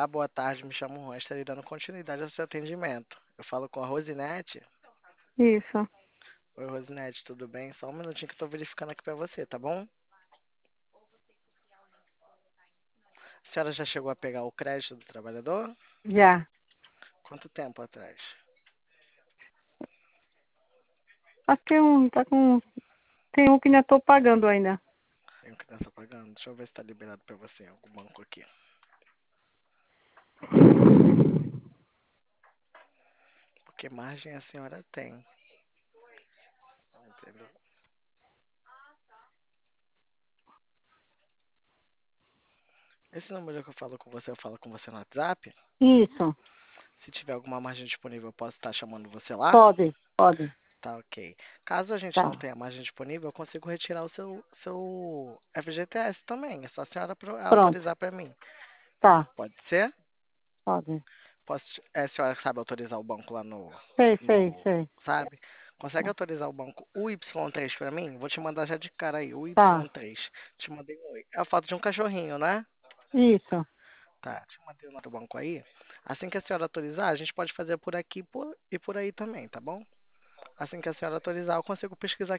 Olá, boa tarde. Me chamo Juan. Estarei dando continuidade ao seu atendimento. Eu falo com a Rosinete. Isso. Oi, Rosinete, tudo bem? Só um minutinho que eu tô verificando aqui pra você, tá bom? A senhora já chegou a pegar o crédito do trabalhador? Já. Quanto tempo atrás? Acho que tem um que ainda estou pagando ainda. Tem que estar pagando. Deixa eu ver se tá liberado pra você em algum banco aqui. Porque margem a senhora tem. Entendeu? Esse número que eu falo com você no WhatsApp. Isso. Se tiver alguma margem disponível, eu posso estar chamando você lá? Pode, pode. Tá, ok. Caso a gente não Tá, tenha margem disponível, eu consigo retirar o seu FGTS também. É só a senhora pronto. autorizar para mim. Tá, Pode ser? pode. A senhora sabe autorizar o banco lá no, Sei, sei, no, sei. sabe? Consegue autorizar o banco o Y3 para mim? Vou te mandar já de cara aí, o Tá, Y3. Te mandei um oi. É a foto de um cachorrinho, né? isso. Tá, te mandei o nome do banco aí. Assim que a senhora autorizar, a gente pode fazer por aqui e por aí também, tá bom? Assim que a senhora autorizar, eu consigo pesquisar